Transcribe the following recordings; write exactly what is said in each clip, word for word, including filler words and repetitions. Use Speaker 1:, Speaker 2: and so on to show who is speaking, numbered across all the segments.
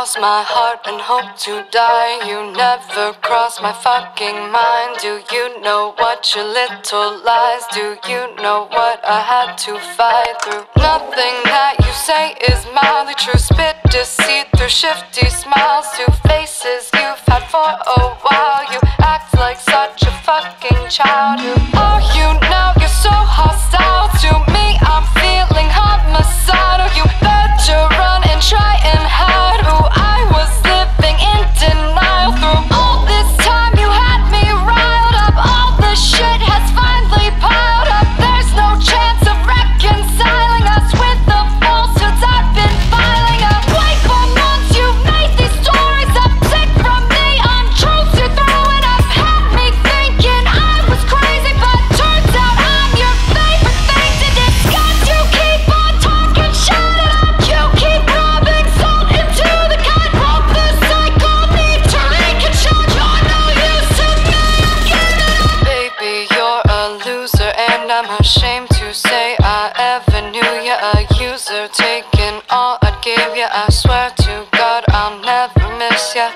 Speaker 1: cross my heart and hope to die. You never cross my fucking mind. Do you know what your little lies? Do you know what I had to fight through? Nothing that you say is mildly true. Spit deceit through shifty smiles. Two faces you've had for a while. You act like such a fucking child. Who are you now? You're so hostile to me. I'm feeling homicidal. You better run and try and hide who I was, living in denial. Through all this time you had me riled up. All the shit has finally piled up. There's no chance of reconciling us with the falsehoods I've been filing up. Wait for months, you've made these stories up. Sick from the untruths you're throwing up. Had me thinking I was crazy, but turns out I'm your favorite thing to discuss. You keep on talking, shut up. You keep rubbing salt into the cut. Broke the cycle, need to reconstruct. You're no use to me, I'm giving up. Baby, you're a loser, and I'm ashamed to say I ever knew you. A user, taking all I gave you. I swear to God I'll never miss you.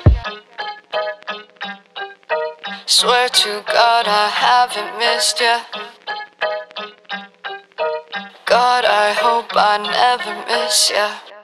Speaker 1: Swear to God I haven't missed you. God, I hope I never miss you.